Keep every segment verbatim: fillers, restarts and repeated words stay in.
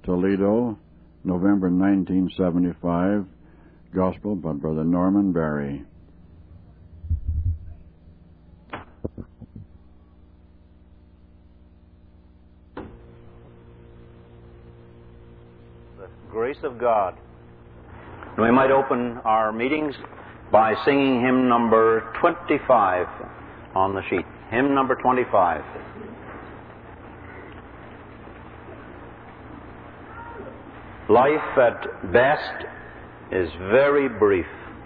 Toledo, November nineteen seventy-five. Gospel by Brother Norman Barry. The grace of God. We might open our meetings by singing hymn number twenty-five on the sheet. Hymn number twenty-five. Life at best is very brief,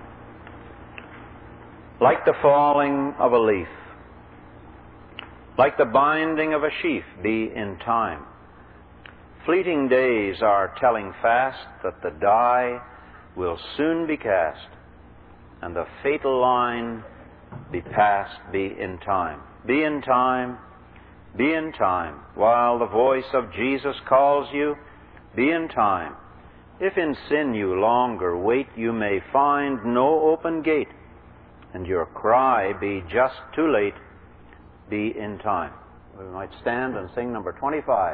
like the falling of a leaf, like the binding of a sheaf be in time. Fleeting days are telling fast that the die will soon be cast, and the fatal line be past, be in time. Be in time, be in time, while the voice of Jesus calls you, be in time. If in sin you longer wait, you may find no open gate, and your cry be just too late, be in time. We might stand and sing number twenty-five.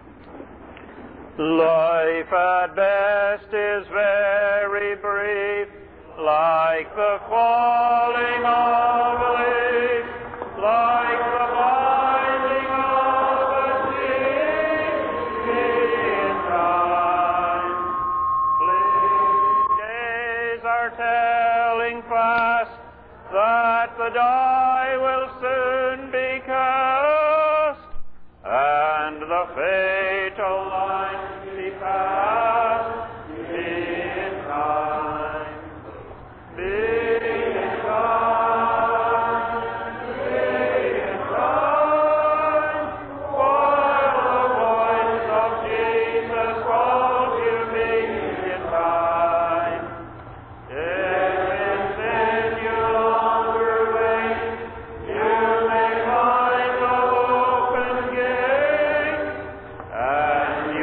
Life at best is very brief, like the falling of a leaf, like the binding of a sheaf, be in time. Fleeting days are telling fast that the die will soon be cast, and the fatal line be past, be in time, be in time, be in time, while the voice of Jesus calls you, be in time. If in sin you longer wait, you may find no open gate, and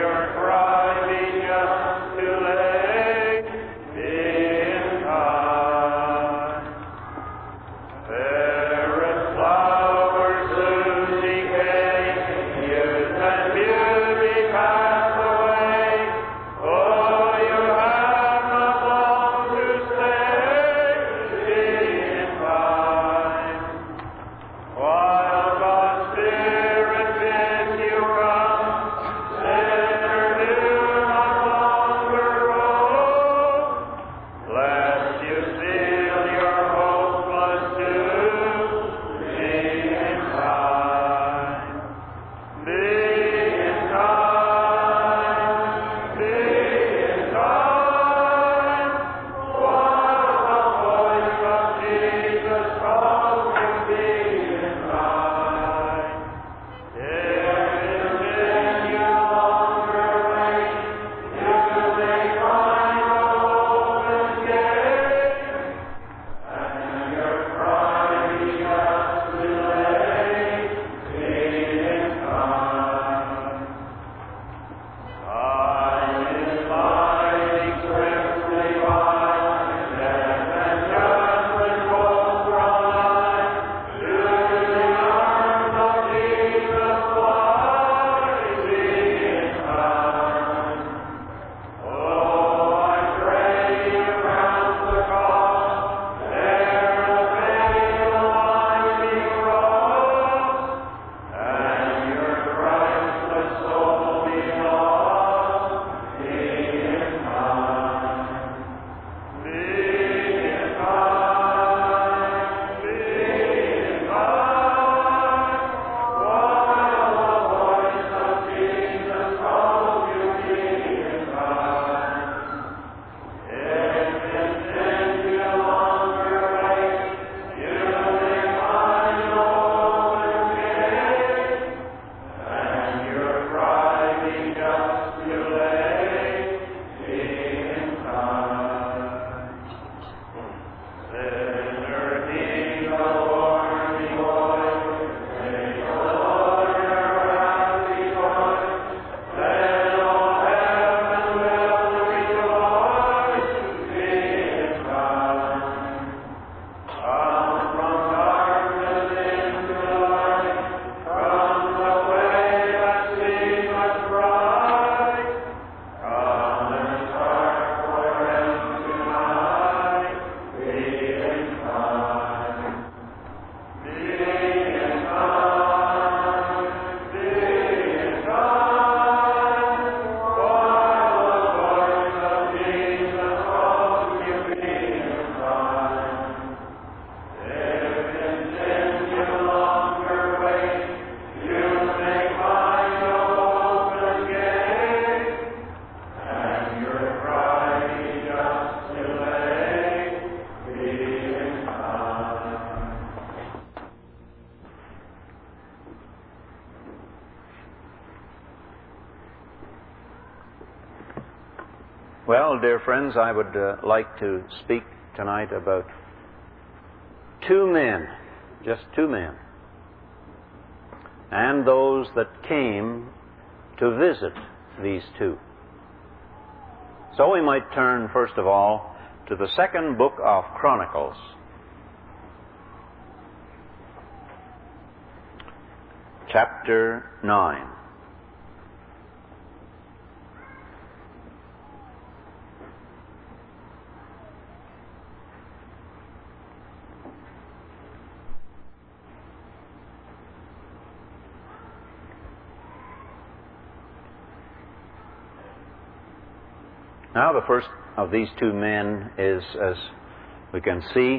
Well, dear friends, I would uh, like to speak tonight about two men, just two men, and those that came to visit these two. So we might turn, first of all, to the second book of Chronicles. Chapter nine. Now, the first of these two men is, as we can see,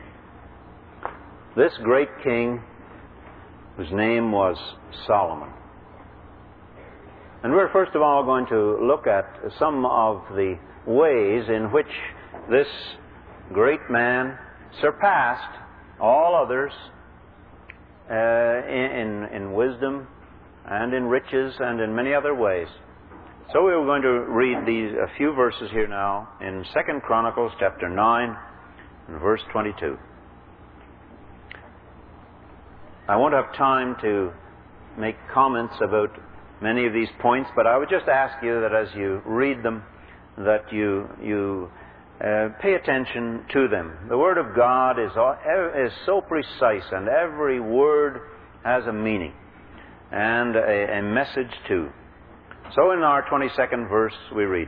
this great king whose name was Solomon. And we're first of all going to look at some of the ways in which this great man surpassed all others uh, in, in wisdom and in riches and in many other ways. So we're going to read these a few verses here now in Second Chronicles chapter nine and verse twenty-two. I won't have time to make comments about many of these points, but I would just ask you that as you read them, that you you uh, pay attention to them. The Word of God is is so precise, and every word has a meaning and a, a message too. So in our twenty-second verse we read,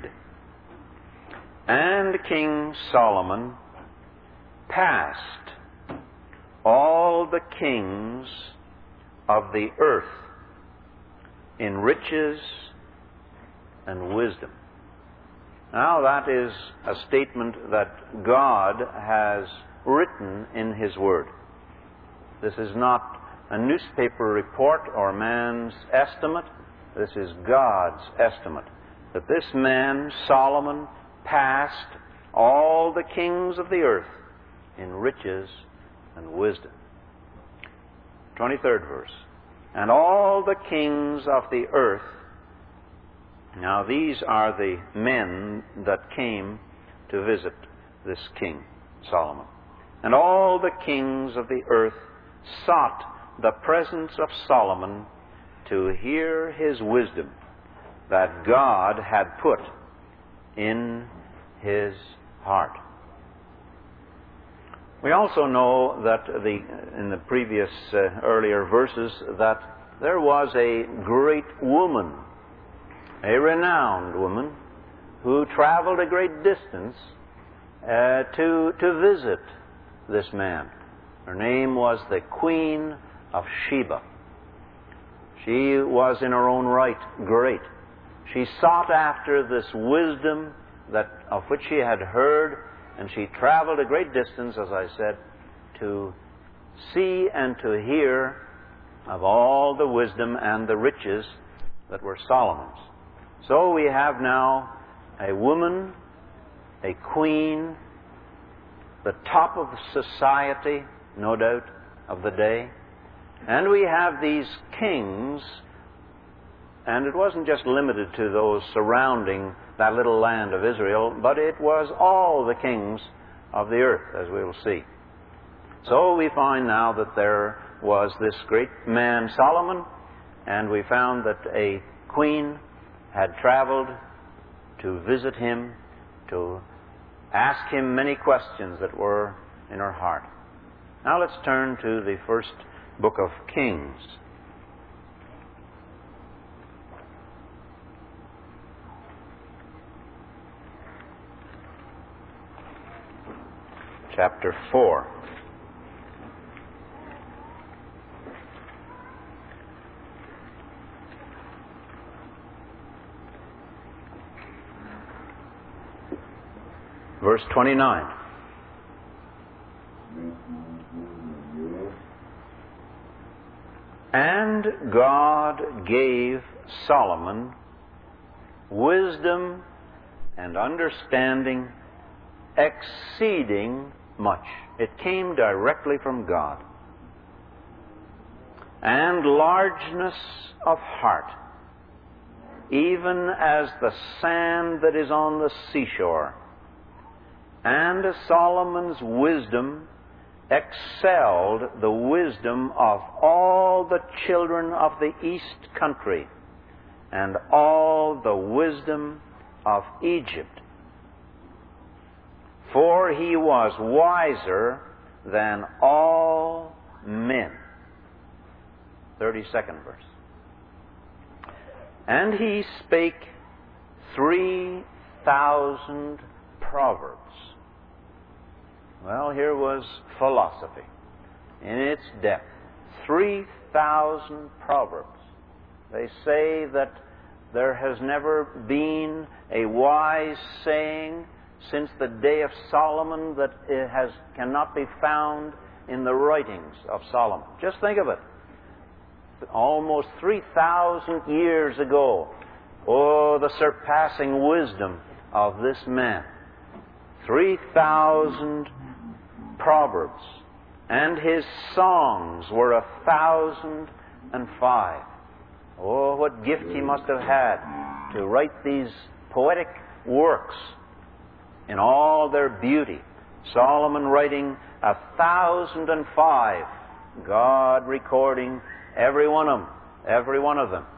"And King Solomon passed all the kings of the earth in riches and wisdom." Now that is a statement that God has written in His Word. This is not a newspaper report or man's estimate. This is God's estimate, that this man, Solomon, passed all the kings of the earth in riches and wisdom. twenty-third verse. "And all the kings of the earth," now these are the men that came to visit this king, Solomon. "And all the kings of the earth sought the presence of Solomon to hear his wisdom that God had put in his heart." We also know that the, in the previous uh, earlier verses that there was a great woman, a renowned woman, who traveled a great distance uh, to, to visit this man. Her name was the Queen of Sheba. She was in her own right great. She sought after this wisdom that of which she had heard, and she traveled a great distance, as I said, to see and to hear of all the wisdom and the riches that were Solomon's. So we have now a woman, a queen, the top of society, no doubt, of the day. And we have these kings, and it wasn't just limited to those surrounding that little land of Israel, but it was all the kings of the earth, as we will see. So we find now that there was this great man, Solomon, and we found that a queen had traveled to visit him, to ask him many questions that were in her heart. Now let's turn to the first book of Kings. Chapter four. Verse twenty-nine. "And God gave Solomon wisdom and understanding exceeding much." It came directly from God. "And largeness of heart, even as the sand that is on the seashore. And Solomon's wisdom excelled the wisdom of all the children of the east country, and all the wisdom of Egypt. For he was wiser than all men. thirty-second verse. And he spake three thousand proverbs. Well, here was philosophy in its depth. Three thousand proverbs. They say that there has never been a wise saying since the day of Solomon that it has cannot be found in the writings of Solomon. Just think of it. Almost three thousand years ago. Oh, the surpassing wisdom of this man. three thousand proverbs. And his songs were a thousand and five. Oh, what gift he must have had to write these poetic works in all their beauty. Solomon writing a thousand and five. God recording every one of them, every one of them.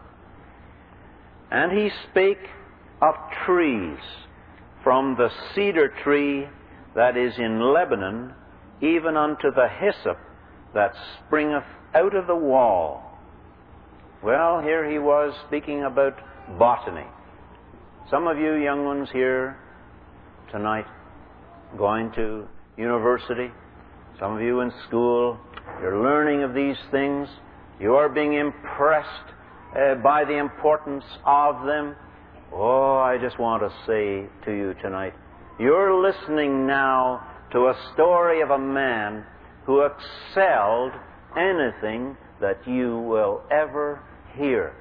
And he spake of trees, from the cedar tree that is in Lebanon, even unto the hyssop that springeth out of the wall. Well, here he was speaking about botany. Some of you young ones here tonight going to university, some of you in school, you're learning of these things. You are being impressed uh, by the importance of them. Oh, I just want to say to you tonight, you're listening now to a story of a man who excelled anything that you will ever hear.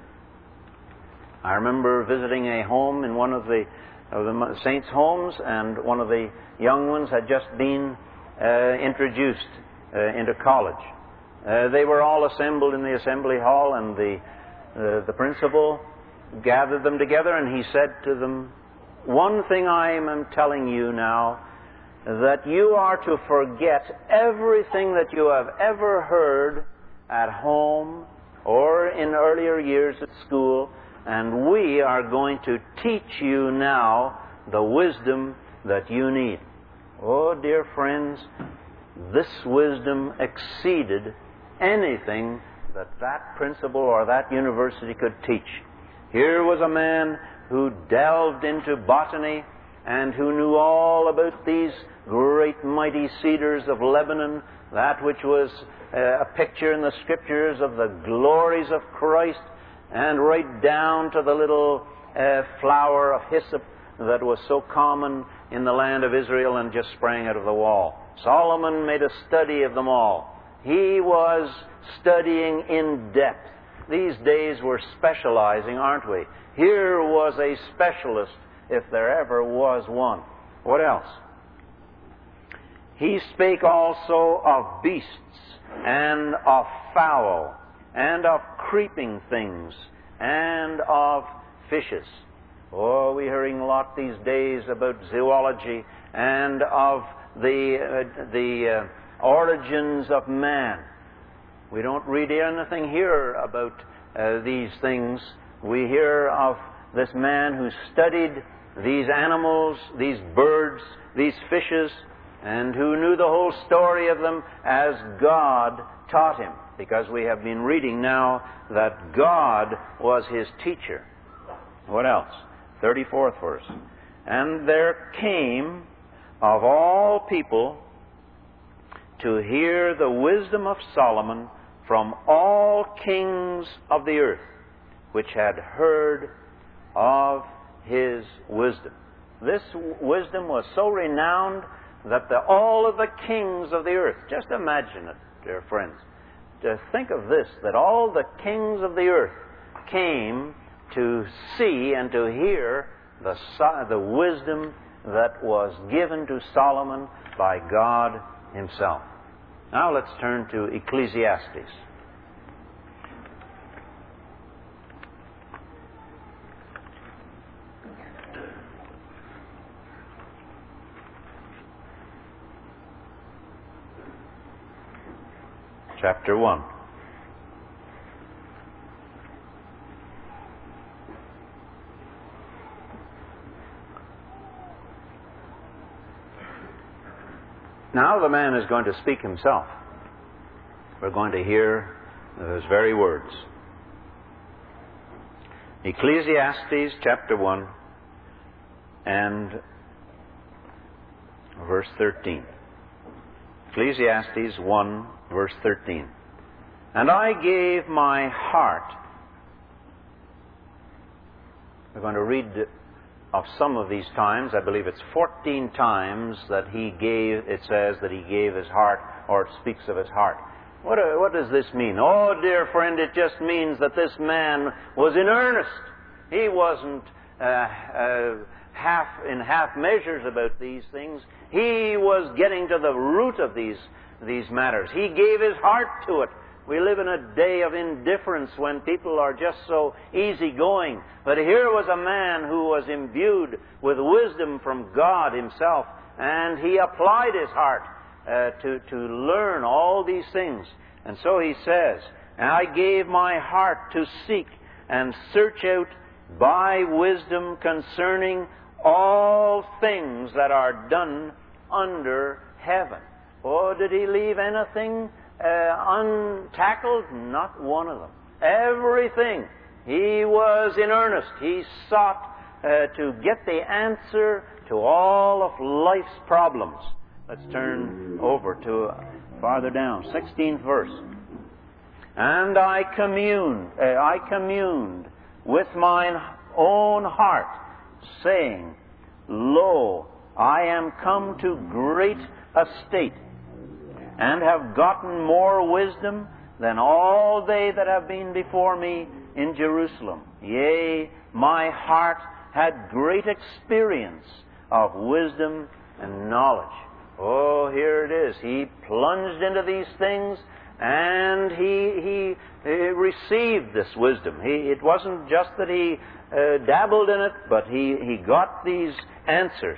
I remember visiting a home in one of the, of the saints' homes, and one of the young ones had just been uh, introduced uh, into college. Uh, they were all assembled in the assembly hall, and the uh, the principal gathered them together, and he said to them, "One thing I am telling you now, that you are to forget everything that you have ever heard at home or in earlier years at school, and we are going to teach you now the wisdom that you need." Oh, dear friends, this wisdom exceeded anything that that principal or that university could teach. Here was a man who delved into botany and who knew all about these great mighty cedars of Lebanon, that which was uh, a picture in the Scriptures of the glories of Christ, and right down to the little uh, flower of hyssop that was so common in the land of Israel and just sprang out of the wall. Solomon made a study of them all. He was studying in depth. These days we're specializing, aren't we? Here was a specialist, if there ever was one. What else? He spake also of beasts, and of fowl, and of creeping things, and of fishes. Oh, we're hearing a lot these days about zoology and of the uh, the uh, origins of man. We don't read anything here about uh, these things. We hear of this man who studied these animals, these birds, these fishes, and who knew the whole story of them as God taught him, because we have been reading now that God was his teacher. What else? thirty-fourth verse. And there came of all people to hear the wisdom of Solomon from all kings of the earth, which had heard of his wisdom. This wisdom was so renowned that the, all of the kings of the earth, just imagine it, dear friends, to think of this, that all the kings of the earth came to see and to hear the, the wisdom that was given to Solomon by God himself. Now let's turn to Ecclesiastes. chapter one. Now the man is going to speak himself. We're going to hear his very words. Ecclesiastes chapter one and verse thirteen. Ecclesiastes one, verse thirteen. And I gave my heart. We're going to read of some of these times. I believe it's fourteen times that he gave, it says that he gave his heart, or it speaks of his heart. What, uh, what does this mean? Oh, dear friend, it just means that this man was in earnest. He wasn't uh, uh, half in half measures about these things. He was getting to the root of these, these matters. He gave his heart to it. We live in a day of indifference when people are just so easygoing. But here was a man who was imbued with wisdom from God himself, and he applied his heart uh, to, to learn all these things. And so he says, and I gave my heart to seek and search out by wisdom concerning all things that are done under heaven. Oh, did he leave anything Uh, untackled? Not one of them. Everything. He was in earnest. He sought uh, to get the answer to all of life's problems. Let's turn over to uh, farther down, sixteenth verse. And I communed, uh, I communed with mine own heart, saying, Lo, I am come to great estate, and have gotten more wisdom than all they that have been before me in Jerusalem. Yea, my heart had great experience of wisdom and knowledge. Oh, here it is. He plunged into these things, and he, he, he received this wisdom. He, it wasn't just that he uh, dabbled in it, but he, he got these answers.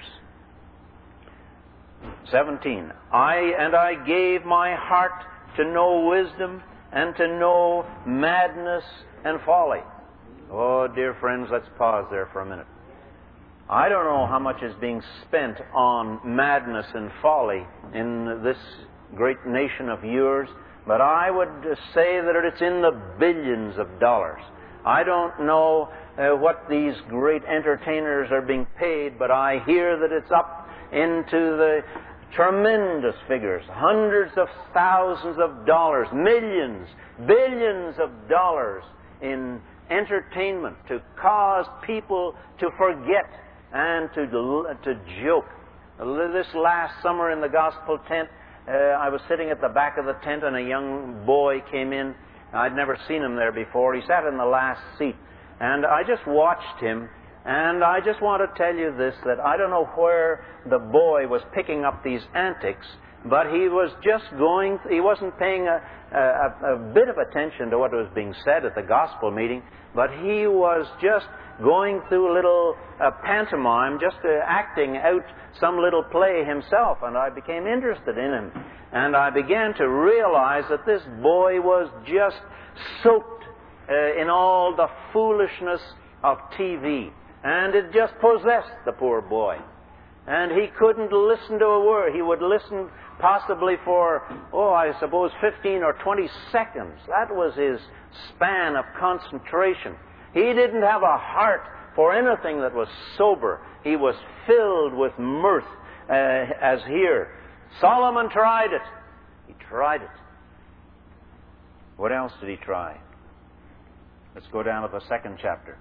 seventeen. I and I gave my heart to know wisdom and to know madness and folly. Oh, dear friends, let's pause there for a minute. I don't know how much is being spent on madness and folly in this great nation of yours, but I would say that it's in the billions of dollars. I don't know uh, what these great entertainers are being paid, but I hear that it's up into the tremendous figures, hundreds of thousands of dollars, millions, billions of dollars in entertainment to cause people to forget and to, to joke. This last summer in the gospel tent, uh, I was sitting at the back of the tent and a young boy came in. I'd never seen him there before. He sat in the last seat, and I just watched him. And I just want to tell you this, that I don't know where the boy was picking up these antics, but he was just going, he wasn't paying a, a, a bit of attention to what was being said at the gospel meeting, but he was just going through a little uh, pantomime, just uh, acting out some little play himself, and I became interested in him. And I began to realize that this boy was just soaked uh, in all the foolishness of T V. And it just possessed the poor boy. And he couldn't listen to a word. He would listen possibly for, oh, I suppose fifteen or twenty seconds. That was his span of concentration. He didn't have a heart for anything that was sober. He was filled with mirth, uh, as here. Solomon tried it. He tried it. What else did he try? Let's go down to the second chapter.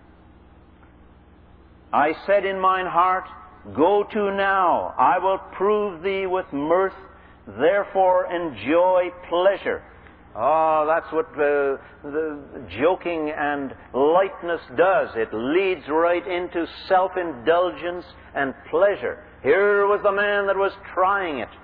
I said in mine heart, Go to now, I will prove thee with mirth, therefore enjoy pleasure. Oh, that's what the, the joking and lightness does. It leads right into self-indulgence and pleasure. Here was the man that was trying it.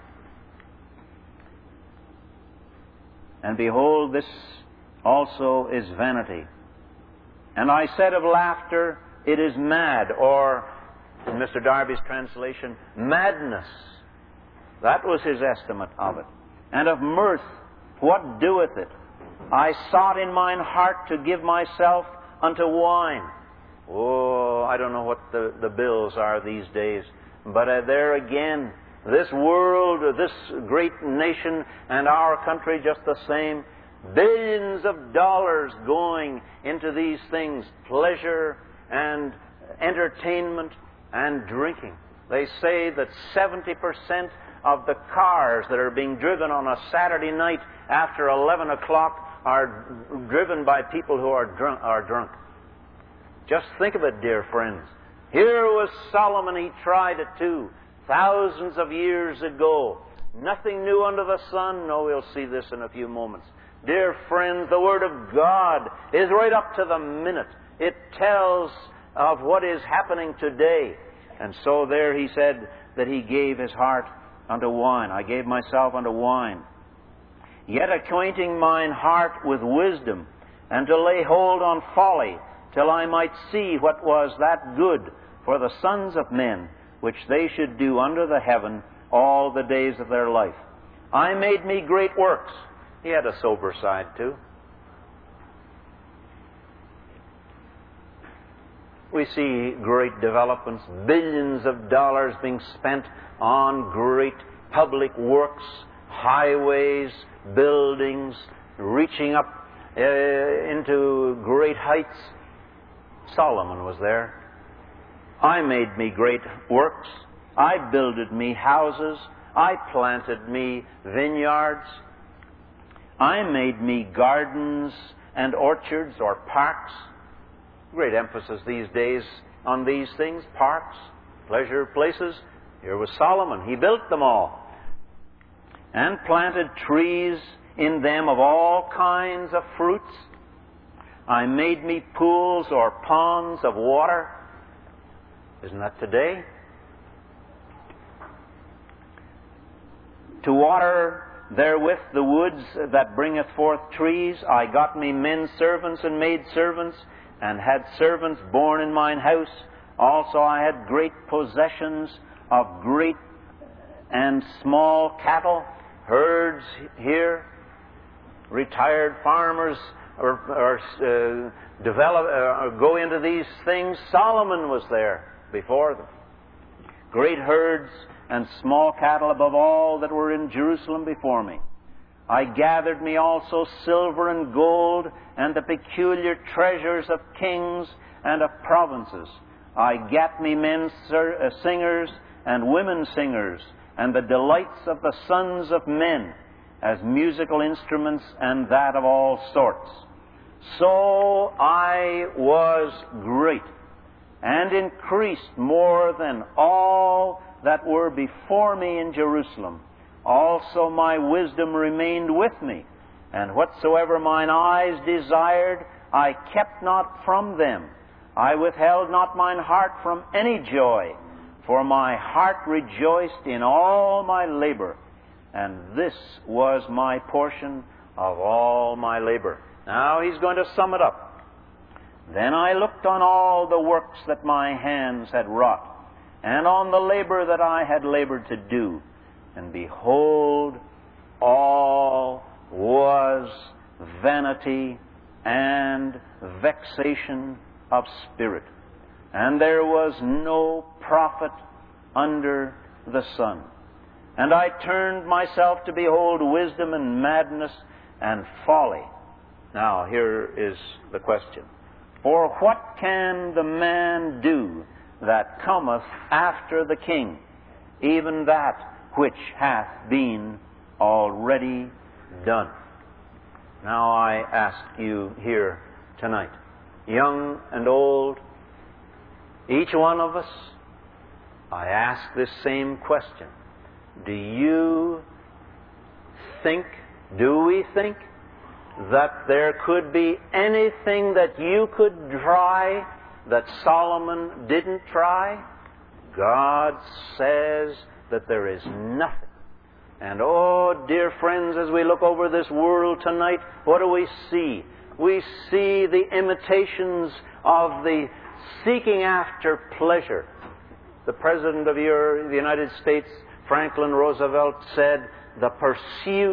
And behold, this also is vanity. And I said of laughter, It is mad, or in Mister Darby's translation, madness. That was his estimate of it. And of mirth, What doeth it? I sought in mine heart to give myself unto wine. Oh, I don't know what the, the bills are these days, but uh, there again, this world, this great nation, and our country just the same, billions of dollars going into these things, pleasure and entertainment and drinking. They say that seventy percent of the cars that are being driven on a Saturday night after eleven o'clock are driven by people who are drunk. Are drunk. Just think of it, dear friends. Here was Solomon. He tried it too, thousands of years ago. Nothing new under the sun. No, we'll see this in a few moments. Dear friends, the Word of God is right up to the minute. It tells of what is happening today. And so there he said that he gave his heart unto wine. I gave myself unto wine. Yet acquainting mine heart with wisdom, and to lay hold on folly, till I might see what was that good for the sons of men, which they should do under the heaven all the days of their life. I made me great works. He had a sober side too. We see great developments, billions of dollars being spent on great public works, highways, buildings, reaching up uh, into great heights. Solomon was there. I made me great works. I builded me houses. I planted me vineyards. I made me gardens and orchards or parks. Great emphasis these days on these things, parks, pleasure places. Here was Solomon. He built them all. And planted trees in them of all kinds of fruits. I made me pools or ponds of water. Isn't that today? To water therewith the woods that bringeth forth trees. I got me men servants and maid servants, and had servants born in mine house. Also I had great possessions of great and small cattle, herds here. Retired farmers or, or uh, develop uh, go into these things. Solomon was there before them. Great herds and small cattle above all that were in Jerusalem before me. I gathered me also silver and gold, and the peculiar treasures of kings and of provinces. I gat me men singers and women singers, and the delights of the sons of men, as musical instruments, and that of all sorts. So I was great, and increased more than all that were before me in Jerusalem. Also my wisdom remained with me, and whatsoever mine eyes desired, I kept not from them. I withheld not mine heart from any joy, for my heart rejoiced in all my labor, and this was my portion of all my labor. Now he's going to sum it up. Then I looked on all the works that my hands had wrought, and on the labor that I had labored to do, and behold, all was vanity and vexation of spirit, and there was no profit under the sun. And I turned myself to behold wisdom and madness and folly. Now here is the question. For what can the man do that cometh after the king, even that which hath been already done? Now I ask you here tonight, young and old, each one of us, I ask this same question. Do you think, do we think, that there could be anything that you could try that Solomon didn't try? God says that there is nothing. And oh, dear friends, as we look over this world tonight, what do we see? We see the imitations of the seeking after pleasure. The President of your, the United States, Franklin Roosevelt, said, the pursuit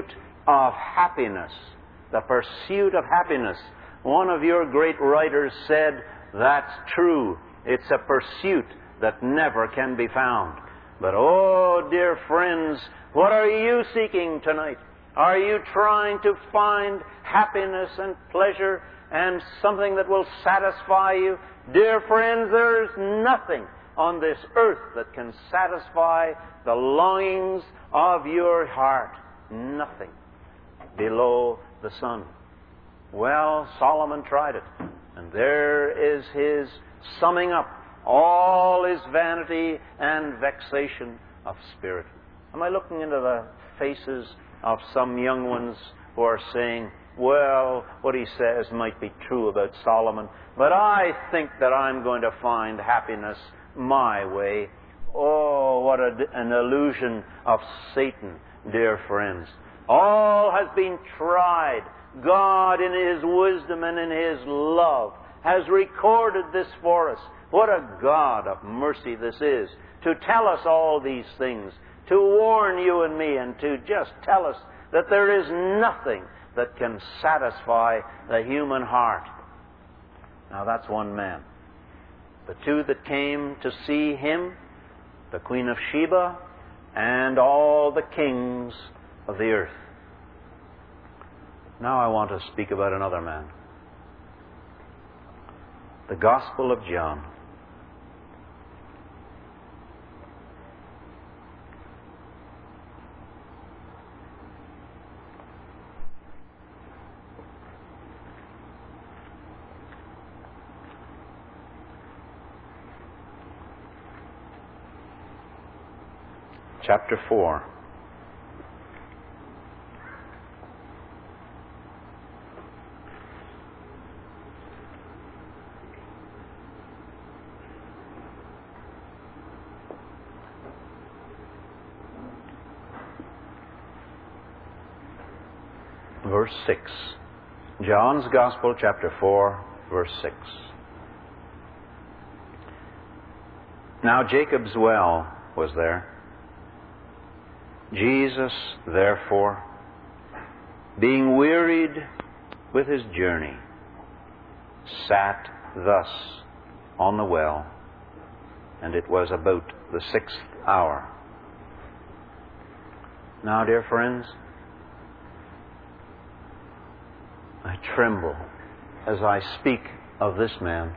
of happiness, the pursuit of happiness. One of your great writers said, that's true. It's a pursuit that never can be found. But oh, dear friends, what are you seeking tonight? Are you trying to find happiness and pleasure and something that will satisfy you? Dear friends, there is nothing on this earth that can satisfy the longings of your heart. Nothing below the sun. Well, Solomon tried it, and there is his summing up all his vanity and vexation of spirit. Am I looking into the faces of some young ones who are saying, well, what he says might be true about Solomon, but I think that I'm going to find happiness my way. Oh, what a, an illusion of Satan, dear friends. All has been tried. God, in His wisdom and in His love, has recorded this for us. What a God of mercy this is, to tell us all these things, to warn you and me, and to just tell us that there is nothing that can satisfy the human heart. Now that's one man. The two that came to see him, the Queen of Sheba and all the kings of the earth. Now I want to speak about another man. The Gospel of John. Chapter four. Verse six. John's Gospel, chapter four, verse six. Now Jacob's well was there. Jesus, therefore, being wearied with his journey, sat thus on the well, and it was about the sixth hour. Now, dear friends, I tremble as I speak of this man.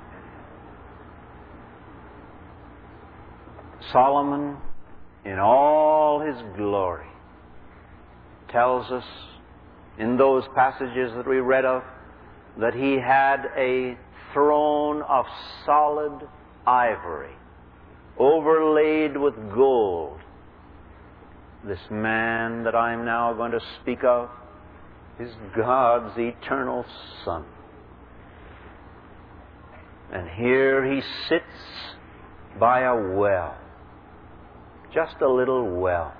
Solomon, in all his glory, tells us in those passages that we read of that he had a throne of solid ivory, overlaid with gold. This man that I'm now going to speak of is God's eternal Son. And here he sits by a well. Just a little well.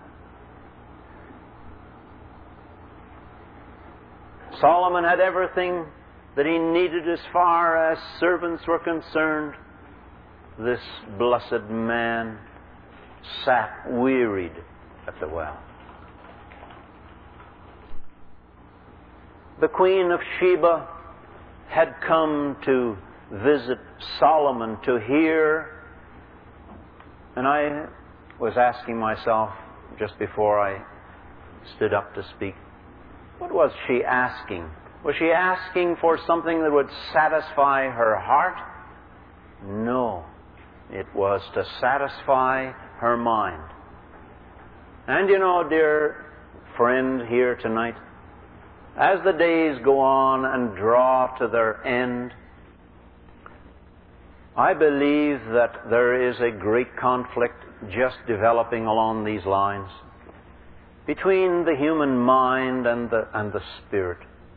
Solomon had everything that he needed as far as servants were concerned. This blessed man sat wearied at the well. The Queen of Sheba had come to visit Solomon to hear, and I was asking myself just before I stood up to speak, what was she asking? Was she asking for something that would satisfy her heart? No. It was to satisfy her mind. And you know, dear friend here tonight, as the days go on and draw to their end, I believe that there is a great conflict just developing along these lines between the human mind and the, and the spirit.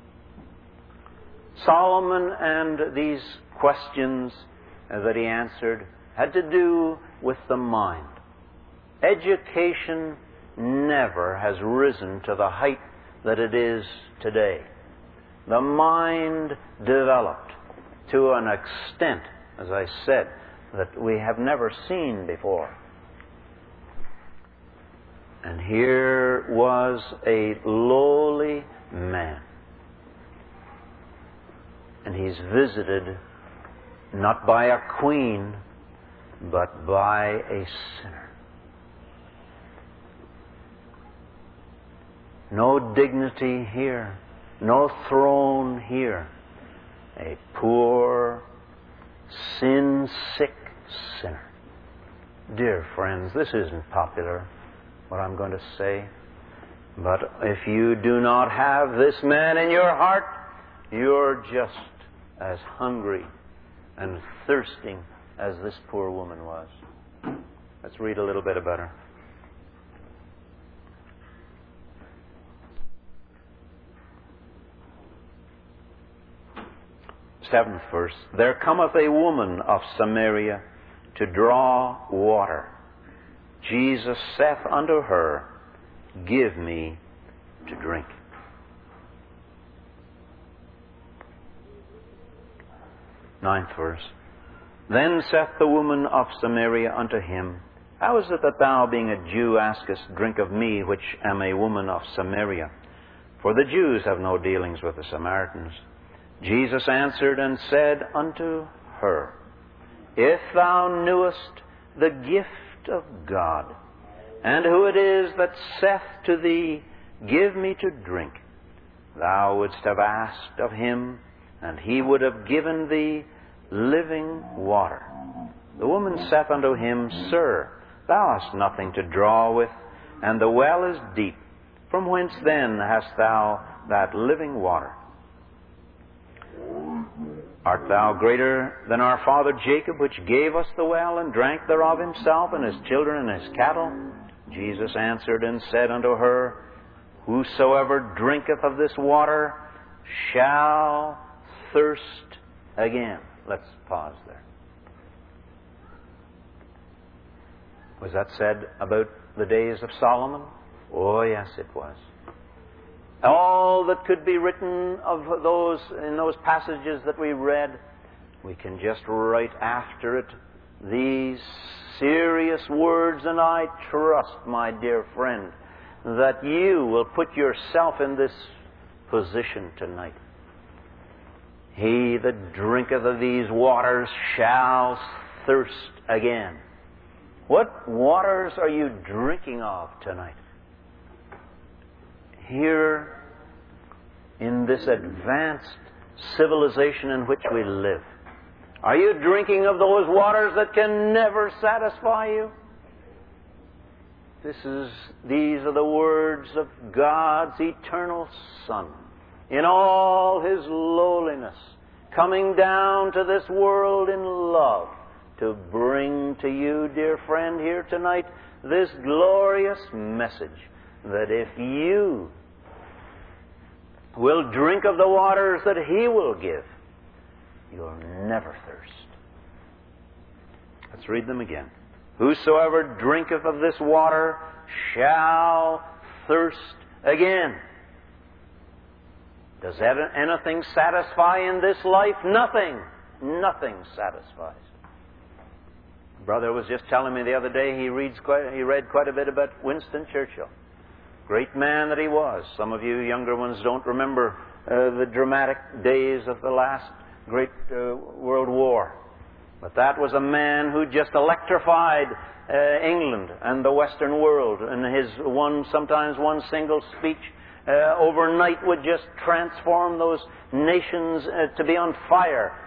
Solomon and these questions that he answered had to do with the mind. Education never has risen to the height that it is today. The mind developed to an extent, as I said, that we have never seen before. And here was a lowly man. And he's visited not by a queen, but by a sinner. No dignity here, no throne here. A poor, sin-sick sinner. Dear friends, this isn't popular, what I'm going to say. But if you do not have this man in your heart, you're just as hungry and thirsting as this poor woman was. Let's read a little bit about her. Seventh verse. There cometh a woman of Samaria to draw water. Jesus saith unto her, Give me to drink. Ninth verse. Then saith the woman of Samaria unto him, How is it that thou, being a Jew, askest drink of me, which am a woman of Samaria? For the Jews have no dealings with the Samaritans. Jesus answered and said unto her, If thou knewest the gift of God, and who it is that saith to thee, Give me to drink, thou wouldst have asked of him, and he would have given thee living water. The woman saith unto him, Sir, thou hast nothing to draw with, and the well is deep. From whence then hast thou that living water? Art thou greater than our father Jacob, which gave us the well, and drank thereof himself, and his children, and his cattle? Jesus answered and said unto her, Whosoever drinketh of this water shall thirst again. Let's pause there. Was that said about the days of Solomon? Oh, yes, it was. All that could be written of those in those passages that we read, we can just write after it these serious words, and I trust, my dear friend, that you will put yourself in this position tonight. He that drinketh of these waters shall thirst again. What waters are you drinking of tonight? Here, in this advanced civilization in which we live, are you drinking of those waters that can never satisfy you? This is, these are the words of God's eternal Son, in all His lowliness, coming down to this world in love, to bring to you, dear friend, here tonight, this glorious message, that if you will drink of the waters that He will give, you'll never thirst. Let's read them again. Whosoever drinketh of this water shall thirst again. Does anything satisfy in this life? Nothing. Nothing satisfies. Brother was just telling me the other day he reads quite, he read quite a bit about Winston Churchill. Great man that he was. Some of you younger ones don't remember uh, the dramatic days of the last great uh, World War. But that was a man who just electrified uh, England and the Western world. And his one, sometimes one single speech uh, overnight would just transform those nations uh, to be on fire